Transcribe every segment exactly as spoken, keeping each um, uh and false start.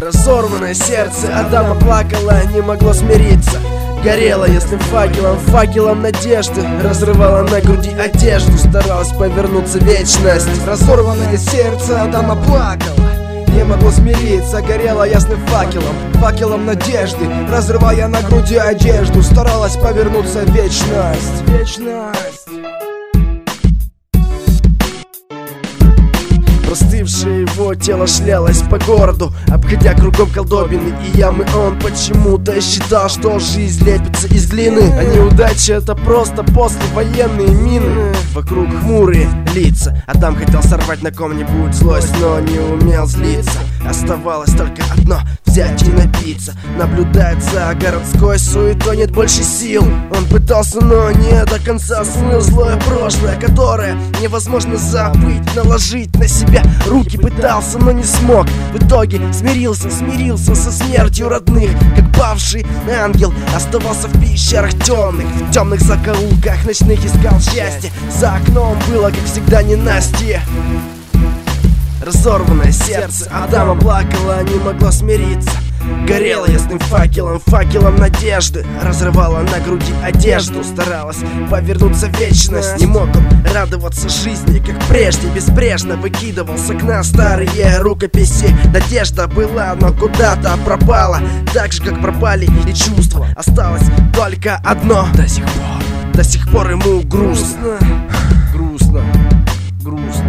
Разорванное сердце Адама плакало, не могло смириться. Горело ясным факелом, факелом надежды. Разрывала на груди одежду, старалась повернуться в вечность. Разорванное сердце Адама плакало, не могло смириться. Горело ясным факелом, факелом надежды. Разрывая на груди одежду, старалась повернуться в вечность. Вечность. Простывшее его тело шлялось по городу, обходя кругом колдобины и ямы. Он почему-то считал, что жизнь лепится из глины, а неудача — это просто послевоенные мины. Вокруг хмурые лица. Адам хотел сорвать на ком-нибудь злость, но не умел злиться. Оставалось только одно — взять и напиться. Наблюдает за городской суетой, нет больше сил. Он пытался, но не до конца смыл злое прошлое, которое невозможно забыть. Наложить на себя руки пытался, но не смог. В итоге смирился, смирился со смертью родных. Как павший ангел оставался в пещерах темных, в темных закоулках ночных искал счастье. За окном было, как всегда, ненастье. Разорванное сердце Адама плакало, не могло смириться. Горело ясным факелом, факелом надежды. Разрывала на груди одежду, старалась повернуться в вечность. Не мог он радоваться жизни, как прежде. Безбрежно выкидывал с окна старые рукописи. Надежда была, но куда-то пропала, так же, как пропали и чувства. Осталось только одно. До сих пор, до сих пор ему грустно. Грустно, грустно.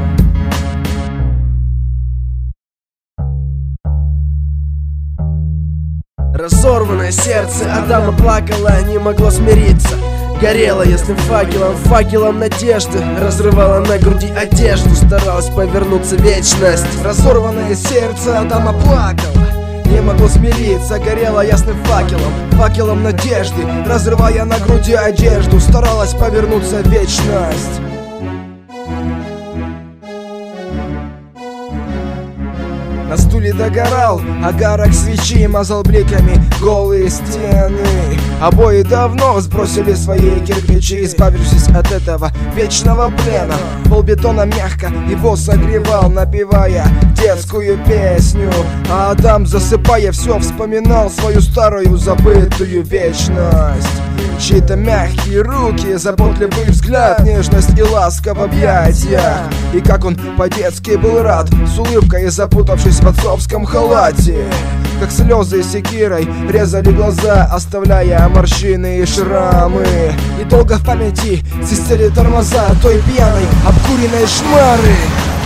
Разорванное сердце Адама плакало, не могло смириться. Горело ясным факелом, факелом надежды. Разрывала на груди одежду, старалась повернуться в вечность. Разорванное сердце Адама плакало, не могло смириться. Горело ясным факелом, факелом надежды. Разрывая на груди одежду, старалась повернуться в вечность. На стуле догорал огарок свечи, мазал бликами голые стены. Обои давно сбросили свои кирпичи, избавившись от этого вечного плена. Полбетона мягко его согревал, напевая детскую песню. А Адам, засыпая, все вспоминал свою старую забытую вечность. Чьи-то мягкие руки, заботливый взгляд, нежность и ласка в объятиях. И как он по-детски был рад, с улыбкой запутавшись в отцовском халате. Как слезы секирой резали глаза, оставляя морщины и шрамы. И долго в памяти свистели тормоза той пьяной, обкуренной шмары.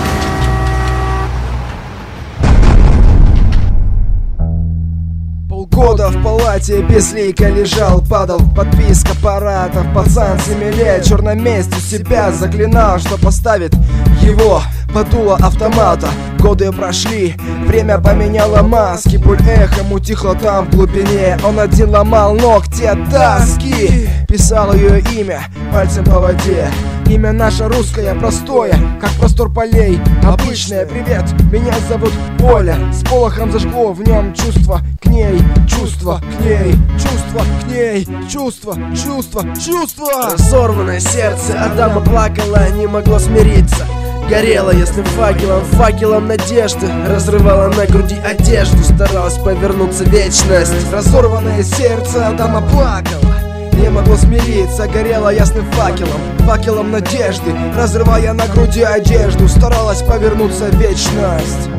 Полгода в палате безлико лежал, падал подписк аппаратов. Пацан семи лет черноместью себя заклинал, что поставит его под дуло автомата. Годы прошли, время поменяло маски. Боль эхом утихла там в глубине. Он один ломал ногти от тоски, писал ее имя пальцем по воде. Имя наше русское, простое, как простор полей. Обычное, привет, меня зовут Оля. С полохом зажгло в нем чувство к ней, чувство к ней, чувство к ней, чувство, чувство, чувство. Разорванное сердце Адама плакало, не могло смириться. Горело ясным факелом, факелом надежды. Разрывала на груди одежду, старалась повернуться в вечность. Разорванное сердце Адама плакало, не могло смириться. Горело ясным факелом, факелом надежды. Разрывая на груди одежду, старалась повернуться в вечность.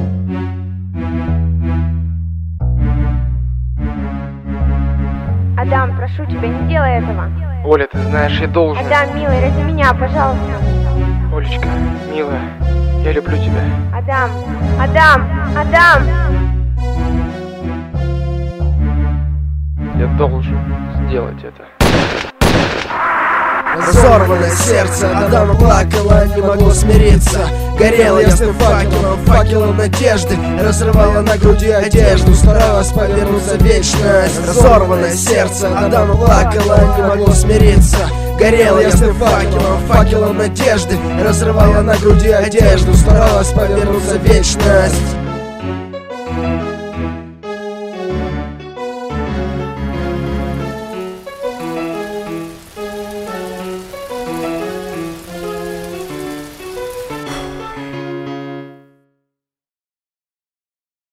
Адам, прошу тебя, не делай этого. Оля, ты знаешь, я должен. Адам, милый, ради меня, пожалуйста. Олечка, милая, я люблю тебя. Адам, Адам, Адам! Я должен сделать это. Разорванное сердце Адама плакало, не могло смириться. Горело ясным факелом, факелом надежды. Разрывала на груди одежду, старалась повернуться в вечность. Разорванное сердце Адама плакало, не могло смириться. Горело ясным факелом, факелом надежды. Разрывала на груди одежду, старалась повернуться в вечность.